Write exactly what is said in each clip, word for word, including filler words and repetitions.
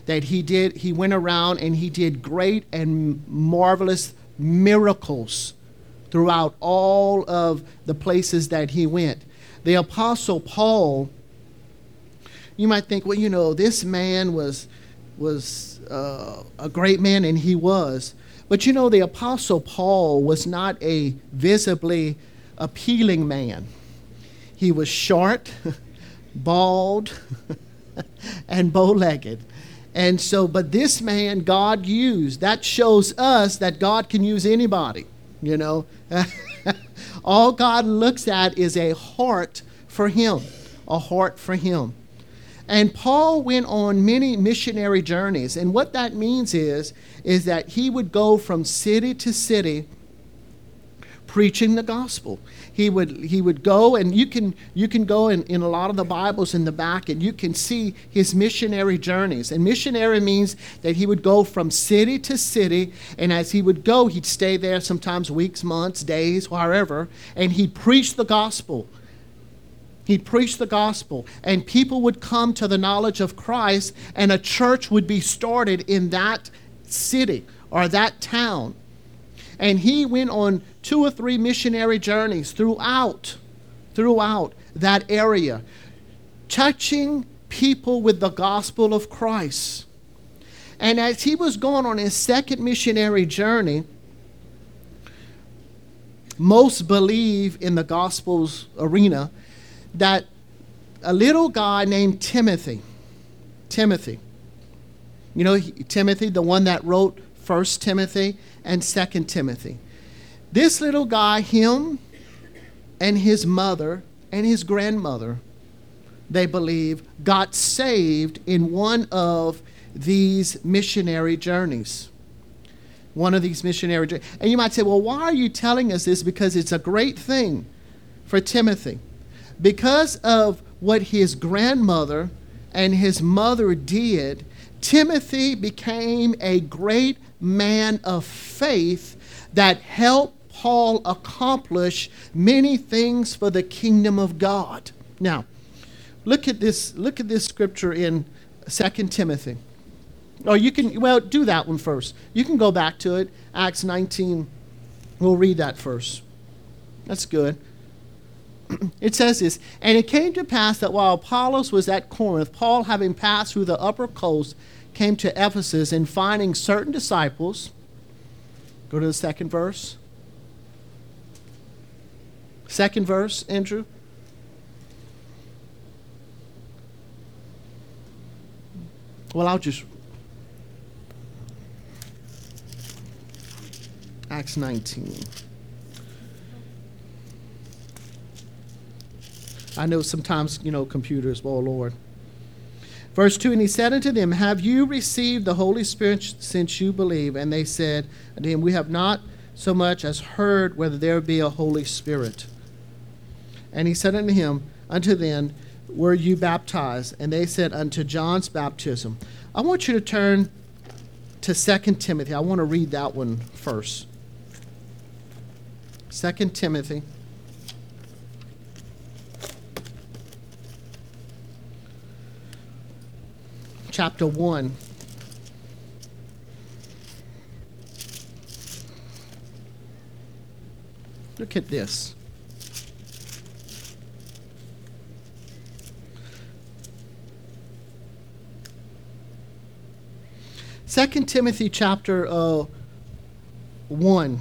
that he did, he went around and he did great and marvelous miracles throughout all of the places that he went. The Apostle Paul, you might think, well, you know, this man was was uh, a great man, and he was. But you know, the Apostle Paul was not a visibly appealing man. He was short, bald, and bow-legged. And so, but this man God used. That shows us that God can use anybody, you know. All God looks at is a heart for him, a heart for him. And Paul went on many missionary journeys. And what that means is, is that he would go from city to city preaching the gospel. He would he would go, and you can you can go in, in a lot of the Bibles in the back, and you can see his missionary journeys. And missionary means that he would go from city to city, and as he would go, he'd stay there sometimes weeks, months, days, wherever, and he'd preach the gospel. He'd preach the gospel, and people would come to the knowledge of Christ, and a church would be started in that city or that town. And he went on two or three missionary journeys throughout, throughout that area, touching people with the gospel of Christ. And as he was going on his second missionary journey, most believe in the gospel's arena that a little guy named Timothy, Timothy, you know, he, Timothy, the one that wrote First Timothy and Second Timothy. This little guy, him and his mother and his grandmother, they believe, got saved in one of these missionary journeys. One of these missionary journeys. And you might say, well, why are you telling us this? Because it's a great thing for Timothy. Because of what his grandmother and his mother did, Timothy became a great man of faith that helped Paul accomplish many things for the kingdom of God. Now, look at this, look at this scripture in Second Timothy. Or you can, well, do that one first. You can go back to it, Acts nineteen. We'll read that first. That's good. It says this, and it came to pass that while Apollos was at Corinth, Paul, having passed through the upper coast, came to Ephesus, and finding certain disciples. Go to the second verse. Second verse, Andrew. Well, I'll just... Acts nineteen. I know sometimes, you know, computers, oh Lord. Verse two, and he said unto them, have you received the Holy Spirit since you believe? And they said unto him, we have not so much as heard whether there be a Holy Spirit. And he said unto him, unto them, were you baptized? And they said, unto John's baptism. I want you to turn to Second Timothy. I want to read that one first. Second Timothy. Chapter one. Look at this. Second Timothy chapter uh, one.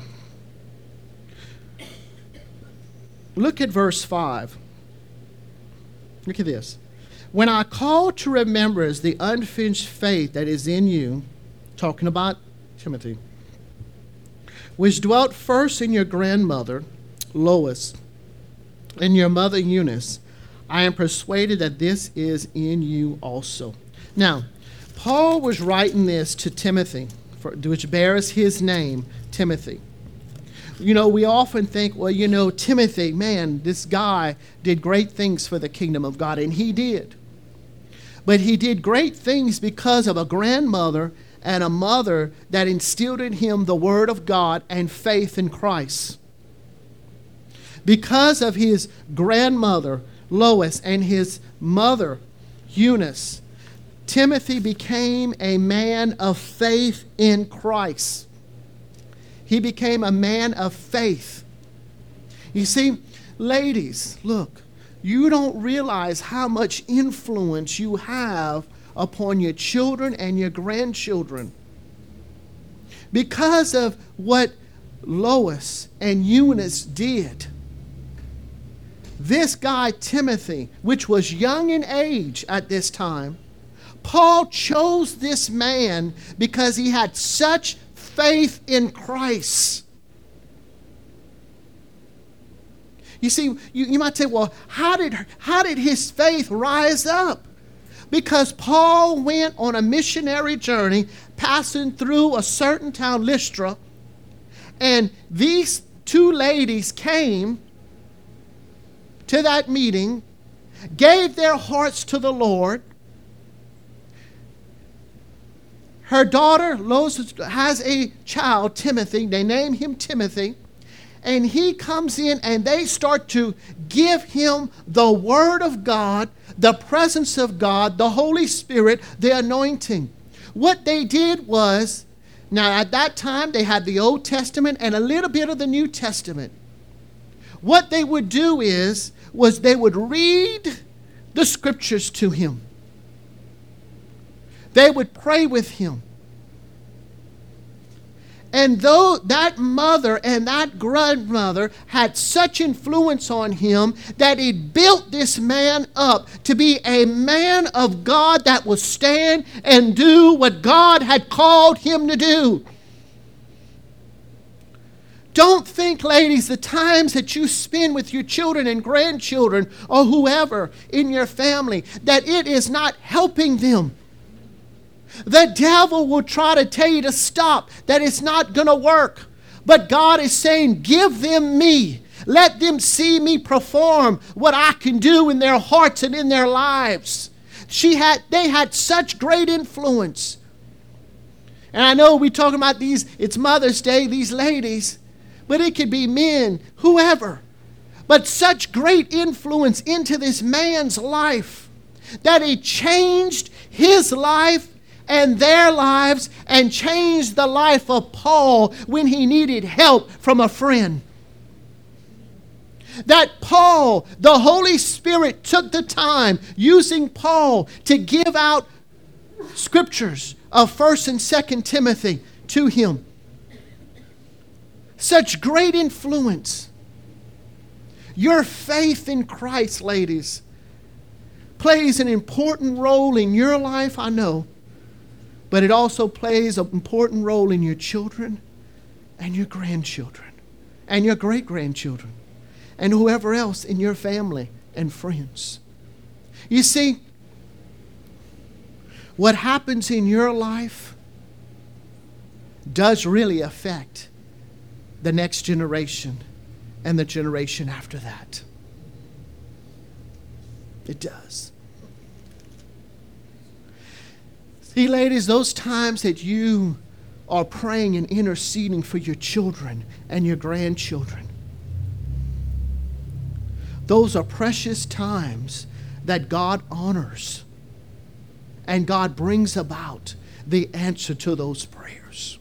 Look at verse five. Look at this. When I call to remembrance the unfinished faith that is in you, talking about Timothy, which dwelt first in your grandmother, Lois, and your mother Eunice, I am persuaded that this is in you also. Now, Paul was writing this to Timothy, for, which bears his name, Timothy. You know, we often think, well, you know, Timothy, man, this guy did great things for the kingdom of God, and he did. But he did great things because of a grandmother and a mother that instilled in him the word of God and faith in Christ. Because of his grandmother, Lois, and his mother, Eunice, Timothy became a man of faith in Christ. He became a man of faith. You see, ladies, look, you don't realize how much influence you have upon your children and your grandchildren. Because of what Lois and Eunice did, this guy Timothy, which was young in age at this time, Paul chose this man because he had such faith in Christ. You see, you, you might say, well, how did, how did his faith rise up? Because Paul went on a missionary journey passing through a certain town, Lystra, and these two ladies came to that meeting, gave their hearts to the Lord. Her daughter Lois has a child, Timothy. They name him Timothy. And he comes in and they start to give him the Word of God, the presence of God, the Holy Spirit, the anointing. What they did was, now at that time they had the Old Testament and a little bit of the New Testament. What they would do is, was they would read the scriptures to him. They would pray with him. And though that mother and that grandmother had such influence on him that it built this man up to be a man of God that would stand and do what God had called him to do. Don't think, ladies, the times that you spend with your children and grandchildren or whoever in your family, that it is not helping them. The devil will try to tell you to stop, that it's not going to work. But God is saying, give them me. Let them see me perform what I can do in their hearts and in their lives. She had, they had such great influence. And I know we're talking about these, it's Mother's Day, these ladies, but it could be men, whoever. But such great influence into this man's life that it changed his life and their lives, and changed the life of Paul when he needed help from a friend. That Paul, the Holy Spirit, took the time using Paul to give out scriptures of First and Second Timothy to him. Such great influence. Your faith in Christ, ladies, plays an important role in your life, I know. But it also plays an important role in your children and your grandchildren and your great-grandchildren and whoever else in your family and friends. You see, what happens in your life does really affect the next generation and the generation after that. It does. See, ladies, those times that you are praying and interceding for your children and your grandchildren, those are precious times that God honors, and God brings about the answer to those prayers.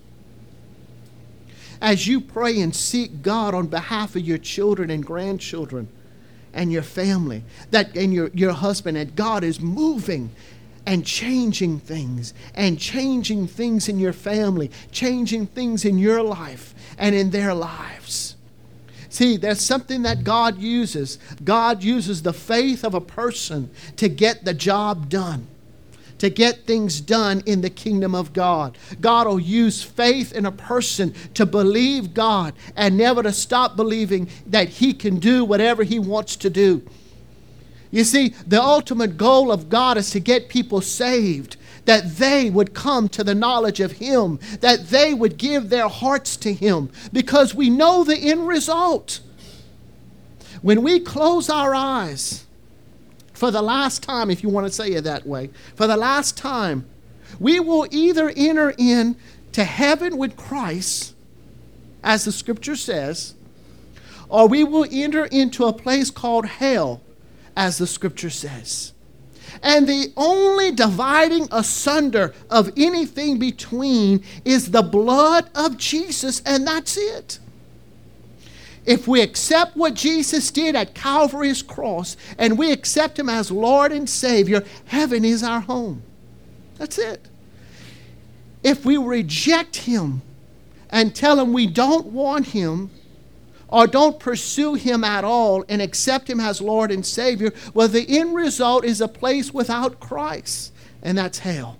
As you pray and seek God on behalf of your children and grandchildren and your family, that and your, your husband, and God is moving and changing things, and changing things in your family, changing things in your life and in their lives. See, there's something that God uses. God uses the faith of a person to get the job done, to get things done in the kingdom of God. God will use faith in a person to believe God and never to stop believing that He can do whatever He wants to do. You see, the ultimate goal of God is to get people saved, that they would come to the knowledge of Him, that they would give their hearts to Him, because we know the end result. When we close our eyes, for the last time, if you want to say it that way, for the last time, we will either enter in to heaven with Christ, as the Scripture says, or we will enter into a place called hell, as the Scripture says. And the only dividing asunder of anything between is the blood of Jesus, and that's it. If we accept what Jesus did at Calvary's cross and we accept him as Lord and Savior, heaven is our home. That's it. If we reject him and tell him we don't want him or don't pursue him at all and accept him as Lord and Savior, well, the end result is a place without Christ, and that's hell.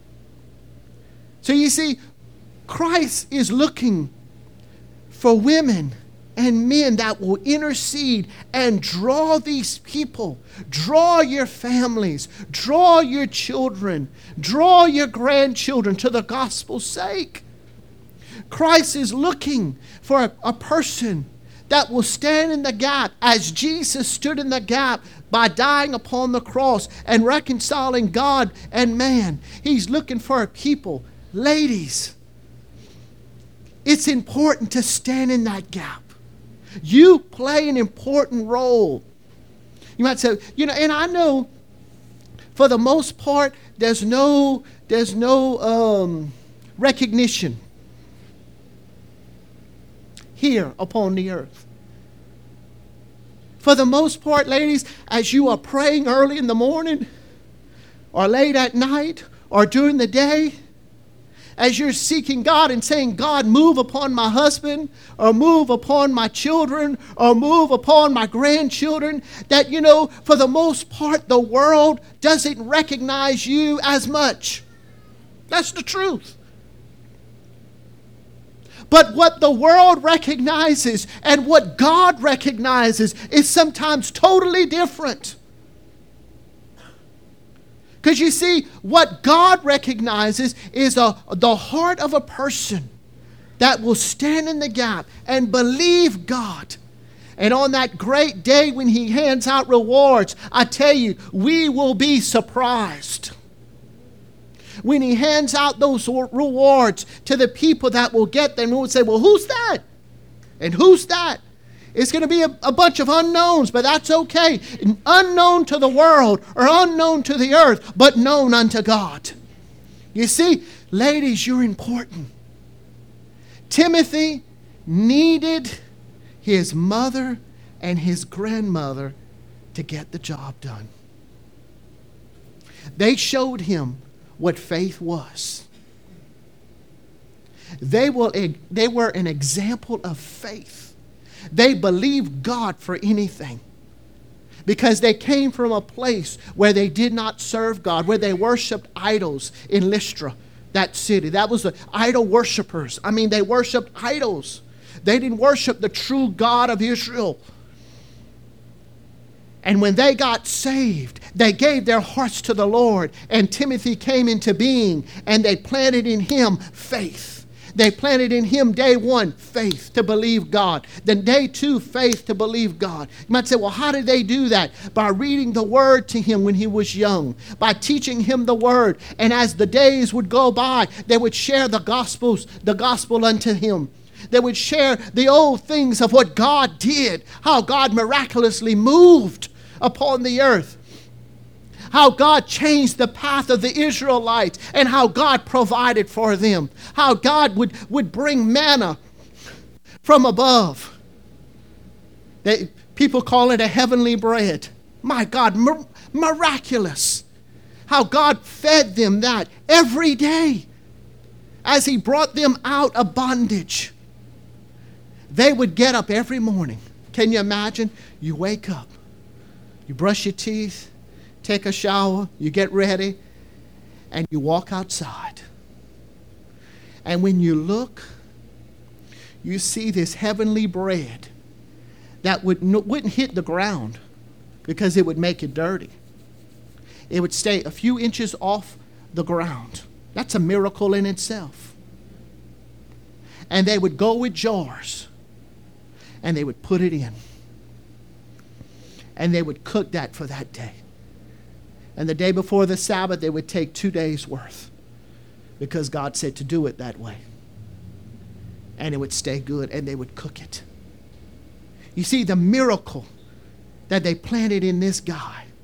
So you see, Christ is looking for women and men that will intercede and draw these people, draw your families, draw your children, draw your grandchildren to the gospel's sake. Christ is looking for a, a person that will stand in the gap as Jesus stood in the gap by dying upon the cross and reconciling God and man. He's looking for a people. Ladies, it's important to stand in that gap. You play an important role. You might say, you know, and I know for the most part, there's no, there's no um, recognition here upon the earth. For the most part, ladies, as you are praying early in the morning or late at night or during the day, as you're seeking God and saying, God, move upon my husband or move upon my children or move upon my grandchildren, that, you know, for the most part, the world doesn't recognize you as much. That's the truth. But what the world recognizes and what God recognizes is sometimes totally different. Because you see, what God recognizes is a, the heart of a person that will stand in the gap and believe God. And on that great day when he hands out rewards, I tell you, we will be surprised. When he hands out those rewards to the people that will get them, we will say, well, who's that? And who's that? It's going to be a, a bunch of unknowns, but that's okay. Unknown to the world or unknown to the earth, but known unto God. You see, ladies, you're important. Timothy needed his mother and his grandmother to get the job done. They showed him what faith was. They were, they were an example of faith. They believed God for anything because they came from a place where they did not serve God, where they worshiped idols in Lystra, that city. That was the idol worshipers. I mean, they worshiped idols. They didn't worship the true God of Israel. And when they got saved, they gave their hearts to the Lord, and Timothy came into being, and they planted in him faith. They planted in him day one, faith to believe God. Then day two, faith to believe God. You might say, well, how did they do that? By reading the word to him when he was young, by teaching him the word. And as the days would go by, they would share the gospels, the gospel unto him. They would share the old things of what God did, how God miraculously moved upon the earth, how God changed the path of the Israelites, and how God provided for them, how God would, would bring manna from above. They, people call it a heavenly bread. My God, mir- miraculous. How God fed them that every day as he brought them out of bondage. They would get up every morning. Can you imagine? You wake up, you brush your teeth, take a shower, you get ready, and you walk outside. And when you look, you see this heavenly bread that would, wouldn't hit the ground because it would make it dirty. It would stay a few inches off the ground. That's a miracle in itself. And they would go with jars, and they would put it in. And they would cook that for that day. And the day before the Sabbath, they would take two days' worth because God said to do it that way. And it would stay good, and they would cook it. You see, the miracle that they planted in this guy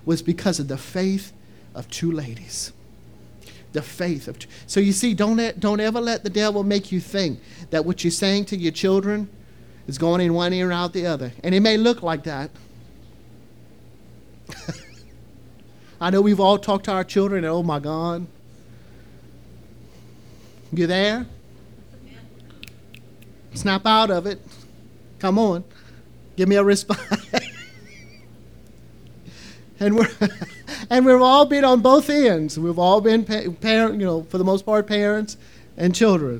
was because of the faith of two ladies. The faith of two. So you see, don't, don't ever let the devil make you think that what you're saying to your children is going in one ear and out the other. And it may look like that. I know we've all talked to our children and, oh my God. You there? Snap out of it. Come on. Give me a response. and we're and we've all been on both ends. We've all been pa- parent, you know, for the most part, parents and children.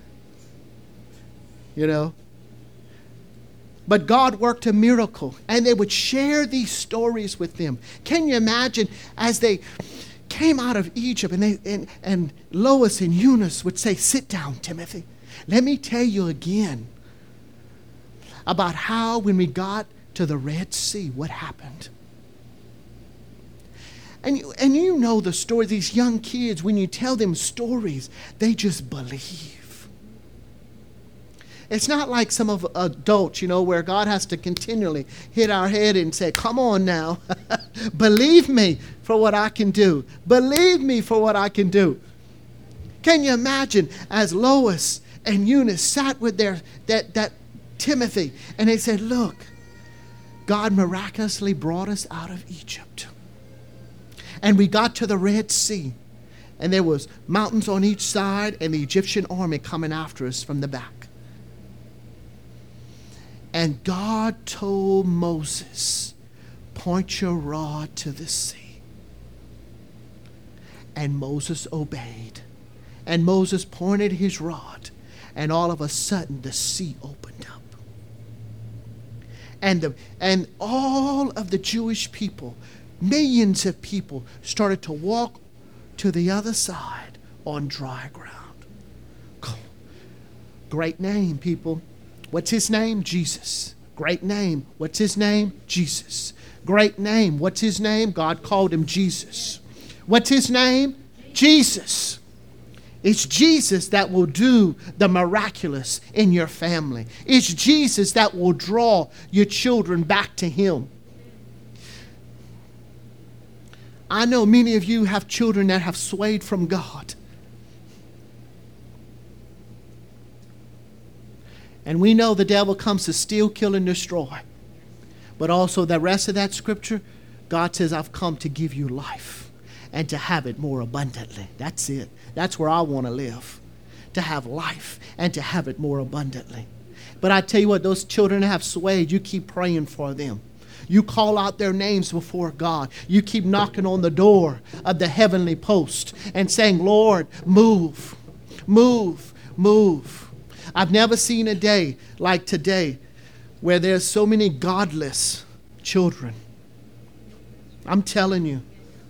You know. But God worked a miracle, and they would share these stories with them. Can you imagine as they came out of Egypt, and they and, and Lois and Eunice would say, "Sit down, Timothy. Let me tell you again about how when we got to the Red Sea, what happened." And you, and you know the story. These young kids, when you tell them stories, they just believe. It's not like some of adults, you know, where God has to continually hit our head and say, come on now, believe me for what I can do. Believe me for what I can do. Can you imagine as Lois and Eunice sat with their that, that Timothy, and they said, look, God miraculously brought us out of Egypt. And we got to the Red Sea, and there was mountains on each side and the Egyptian army coming after us from the back. And God told Moses, point your rod to the sea. And Moses obeyed. And Moses pointed his rod, and all of a sudden the sea opened up. And, the, and all of the Jewish people, millions of people, started to walk to the other side on dry ground. Great name, people. What's his name? Jesus. Great name. What's his name? Jesus. Great name. What's his name? God called him Jesus. What's his name? Jesus. It's Jesus that will do the miraculous in your family. It's Jesus that will draw your children back to him. I know many of you have children that have swayed from God. And we know the devil comes to steal, kill, and destroy. But also the rest of that scripture, God says, I've come to give you life and to have it more abundantly. That's it. That's where I want to live. To have life and to have it more abundantly. But I tell you what, those children have swayed. You keep praying for them. You call out their names before God. You keep knocking on the door of the heavenly post and saying, Lord, move, move, move. I've never seen a day like today where there's so many godless children. I'm telling you.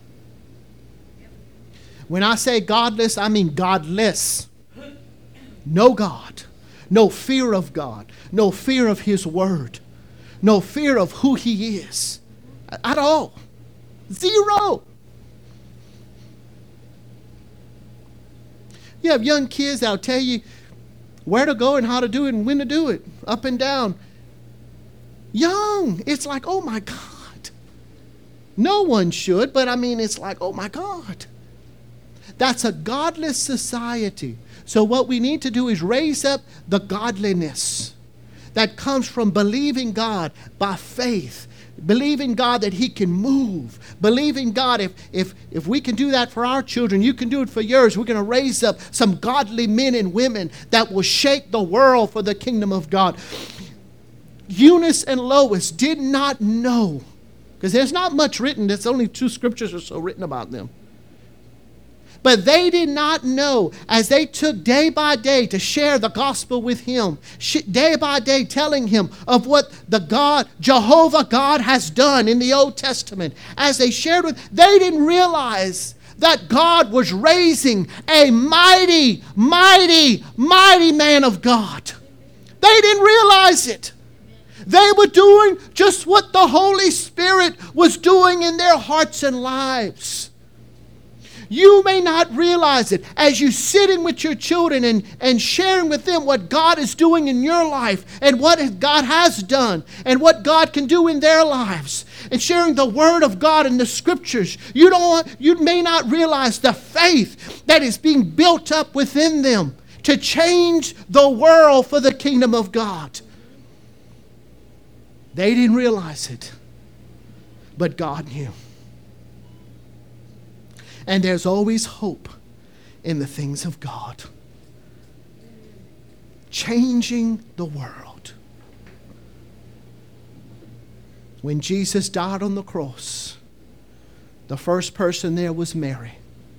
When I say godless, I mean godless. No God. No fear of God. No fear of his word. No fear of who he is. At all. Zero. You have young kids that'll tell you where to go and how to do it and when to do it. Up and down. Young. It's like, oh my God. No one should, but I mean, it's like, oh my God. That's a godless society. So what we need to do is raise up the godliness that comes from believing God by faith. Believing God that he can move. Believing God, if, if, if we can do that for our children, you can do it for yours. We're going to raise up some godly men and women that will shake the world for the kingdom of God. Eunice and Lois did not know, because there's not much written. There's only two scriptures or so written about them. But they did not know, as they took day by day to share the gospel with him, day by day telling him of what the God, Jehovah God, has done in the Old Testament. As they shared with, they didn't realize that God was raising a mighty, mighty, mighty man of God. They didn't realize it. They were doing just what the Holy Spirit was doing in their hearts and lives. You may not realize it as you sitting with your children and, and sharing with them what God is doing in your life and what God has done and what God can do in their lives, and sharing the Word of God and the Scriptures. You don't, you may not realize the faith that is being built up within them to change the world for the kingdom of God. They didn't realize it, but God knew. And there's always hope in the things of God. Changing the world. When Jesus died on the cross, the first person there was Mary.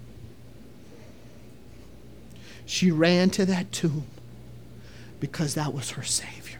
She ran to that tomb because that was her Savior.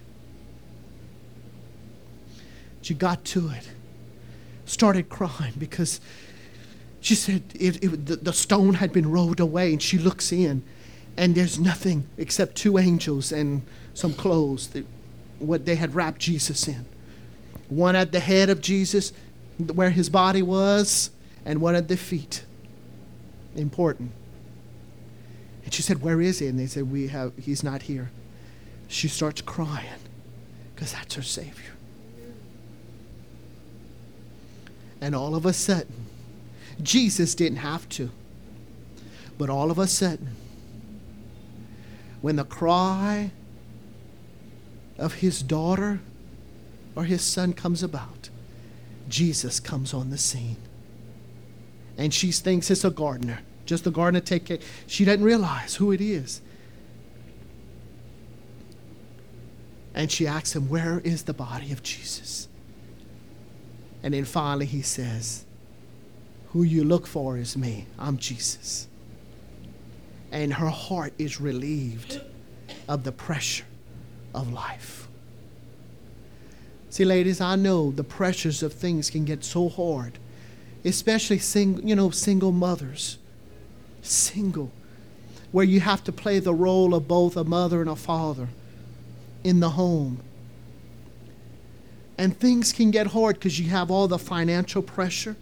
She got to it, started crying because she said it, it, the, the stone had been rolled away, and she looks in, and there's nothing except two angels and some clothes, that, what they had wrapped Jesus in. One at the head of Jesus, where his body was, and one at the feet. Important. And she said, "Where is he?" And they said, "We have. He's not here." She starts crying because that's her Savior. And all of a sudden, Jesus didn't have to. But all of a sudden, when the cry of his daughter or his son comes about, Jesus comes on the scene. And she thinks it's a gardener. Just the gardener take care. She doesn't realize who it is. And she asks him, "Where is the body of Jesus?" And then finally he says, "Who you look for is me. I'm Jesus." And her heart is relieved of the pressure of life. See, ladies, I know the pressures of things can get so hard, especially sing, you know, single mothers. Single, where you have to play the role of both a mother and a father in the home. And things can get hard because you have all the financial pressure.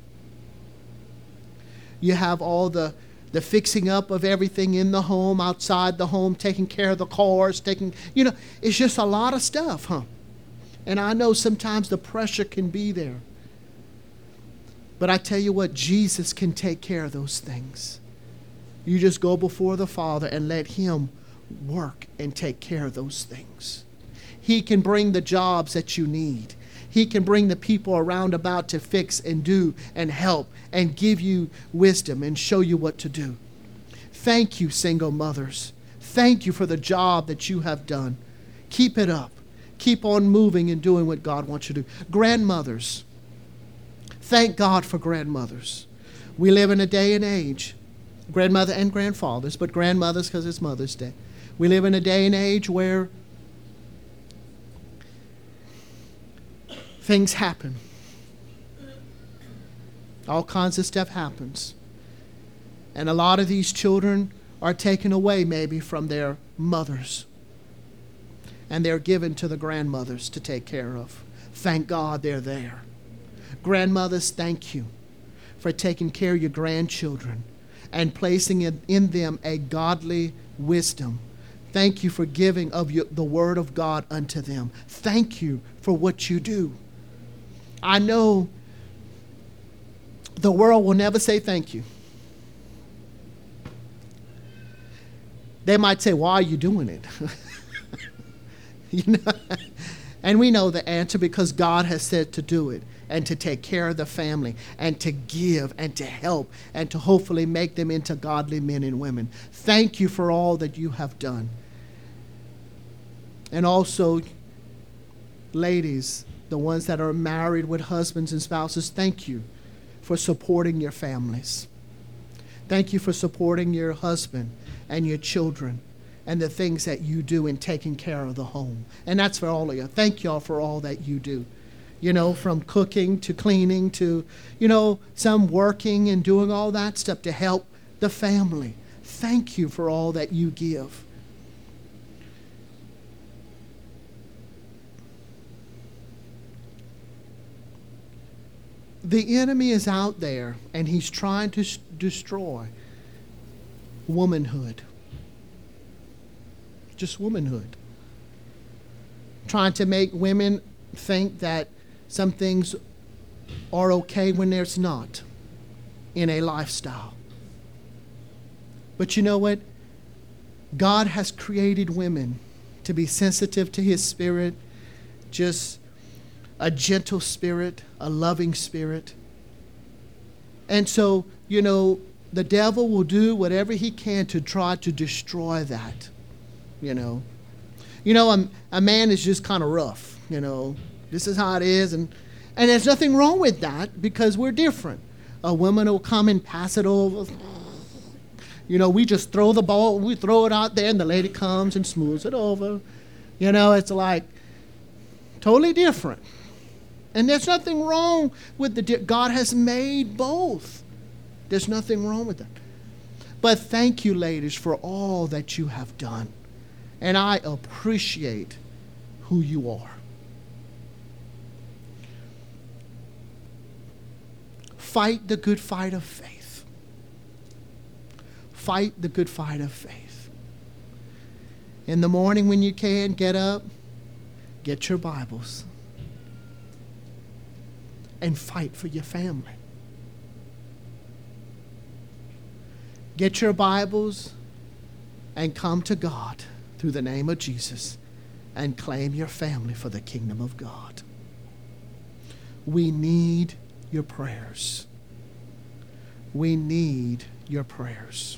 You have all the, the fixing up of everything in the home, outside the home, taking care of the cars, taking, you know, it's just a lot of stuff, huh? And I know sometimes the pressure can be there. But I tell you what, Jesus can take care of those things. You just go before the Father and let him work and take care of those things. He can bring the jobs that you need. He can bring the people around about to fix and do and help and give you wisdom and show you what to do. Thank you, single mothers. Thank you for the job that you have done. Keep it up. Keep on moving and doing what God wants you to do. Grandmothers. Thank God for grandmothers. We live in a day and age, grandmother and grandfathers, but grandmothers because it's Mother's Day. We live in a day and age where things happen. All kinds of stuff happens. And a lot of these children are taken away maybe from their mothers. And they're given to the grandmothers to take care of. Thank God they're there. Grandmothers, thank you for taking care of your grandchildren and placing in them a godly wisdom. Thank you for giving of your, the word of God unto them. Thank you for what you do. I know the world will never say thank you. They might say, "Why are you doing it?" You know? And we know the answer because God has said to do it and to take care of the family and to give and to help and to hopefully make them into godly men and women. Thank you for all that you have done. And also, ladies, the ones that are married with husbands and spouses, thank you for supporting your families. Thank you for supporting your husband and your children and the things that you do in taking care of the home. And that's for all of you. Thank y'all for all that you do. You know, from cooking to cleaning to, you know, some working and doing all that stuff to help the family. Thank you for all that you give. The enemy is out there and he's trying to s- destroy womanhood. Just womanhood. Trying to make women think that some things are okay when there's not in a lifestyle. But you know what? God has created women to be sensitive to His Spirit, just a gentle spirit, a loving spirit. And so, you know, the devil will do whatever he can to try to destroy that, you know. You know, a, a man is just kind of rough, you know. This is how it is. And, and there's nothing wrong with that because we're different. A woman will come and pass it over. You know, we just throw the ball, we throw it out there, and the lady comes and smooths it over. You know, it's like totally different. And there's nothing wrong with the, God has made both. There's nothing wrong with that. But thank you, ladies, for all that you have done. And I appreciate who you are. Fight the good fight of faith. Fight the good fight of faith. In the morning when you can, get up, get your Bibles, and fight for your family. Get your Bibles and come to God through the name of Jesus and claim your family for the kingdom of God. We need your prayers. We need your prayers.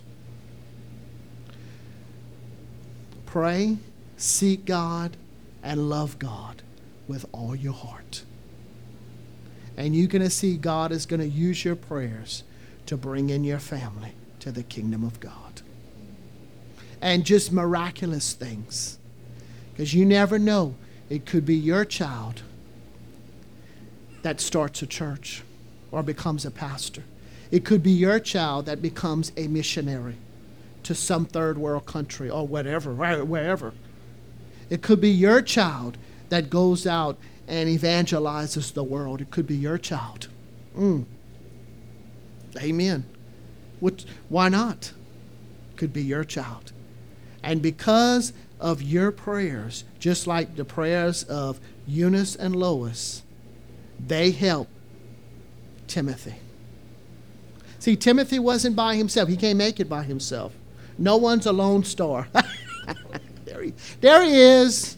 Pray, seek God, and love God with all your heart. And you're going to see God is going to use your prayers to bring in your family to the kingdom of God. And just miraculous things. Because you never know. It could be your child that starts a church or becomes a pastor. It could be your child that becomes a missionary to some third world country or whatever, wherever. It could be your child that goes out and evangelizes the world. It could be your child. Mm. Amen. What, why not? Could be your child. And because of your prayers, just like the prayers of Eunice and Lois, they helped Timothy. See, Timothy wasn't by himself. He can't make it by himself. No one's a lone star. there, he, there he is.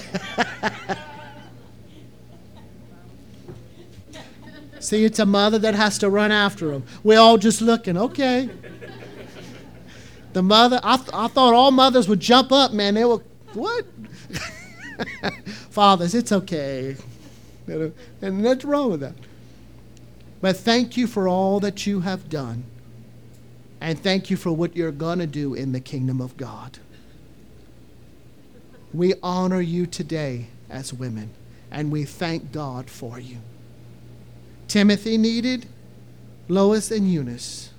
See, it's a mother that has to run after him. We're all just looking, okay. The mother, I, th- I thought all mothers would jump up, man. They were, what? Fathers, it's okay. And nothing wrong with that. But thank you for all that you have done. And thank you for what you're going to do in the kingdom of God. We honor you today as women, and we thank God for you. Timothy needed Lois and Eunice.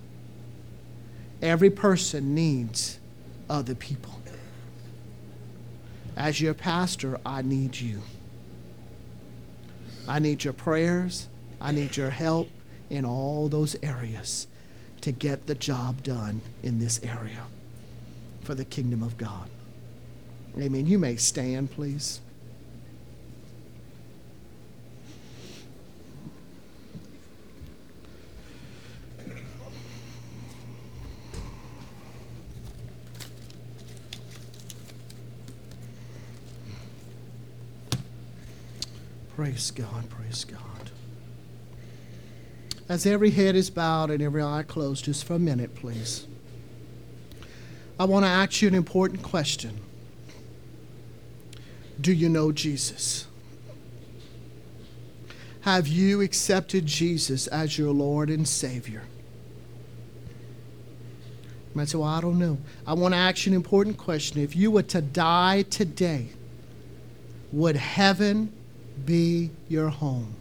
Every person needs other people. As your pastor, I need you. I need your prayers. I need your help in all those areas to get the job done in this area for the kingdom of God. Amen. You may stand, please. Praise God, praise God. As every head is bowed and every eye closed, just for a minute, please. I want to ask you an important question. Do you know Jesus? Have you accepted Jesus as your Lord and Savior? You might say, well, I don't know. I want to ask you an important question. If you were to die today, would heaven be your home?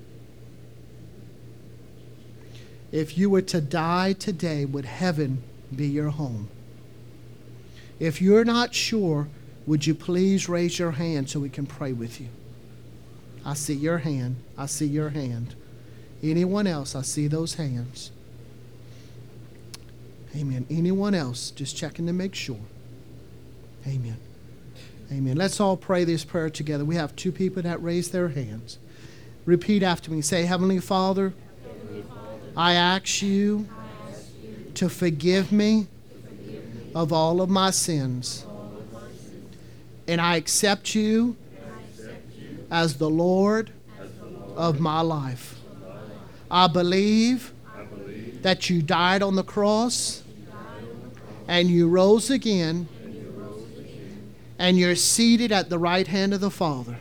If you were to die today, would heaven be your home? If you're not sure, would you please raise your hand so we can pray with you? I see your hand. I see your hand. Anyone else? I see those hands. Amen. Anyone else? Just checking to make sure. Amen. Amen. Let's all pray this prayer together. We have two people that raise their hands. Repeat after me. Say, Heavenly Father, Heavenly Father I ask you, I ask you to forgive me, to forgive me of all of my sins. All of my sins. And I accept you, I accept you as the Lord, as the Lord of my life. Of my life. I believe, I believe that you died on the cross, died on the cross and you rose again. And you're seated at the right hand of the Father.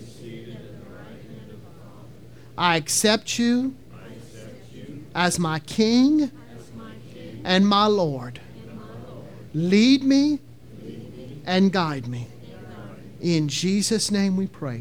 I accept you as my King and my Lord. Lead me and guide me. In Jesus' name we pray.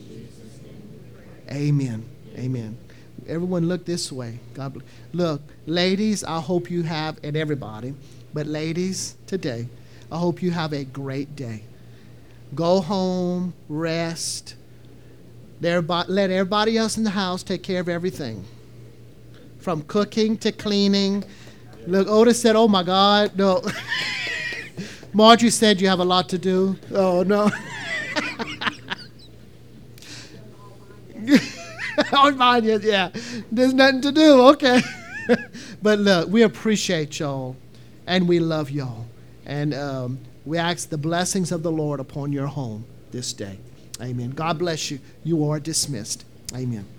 Amen. Amen. Everyone look this way. God bless. Look, ladies, I hope you have, and everybody, but ladies, today, I hope you have a great day. Go home, rest. Let everybody else in the house take care of everything. From cooking to cleaning. Look, Otis said, oh my God, no. Marjorie said you have a lot to do. Oh, no. Oh, mine, yeah. There's nothing to do, okay. But look, we appreciate y'all, and we love y'all. And um, we ask the blessings of the Lord upon your home this day. Amen. God bless you. You are dismissed. Amen.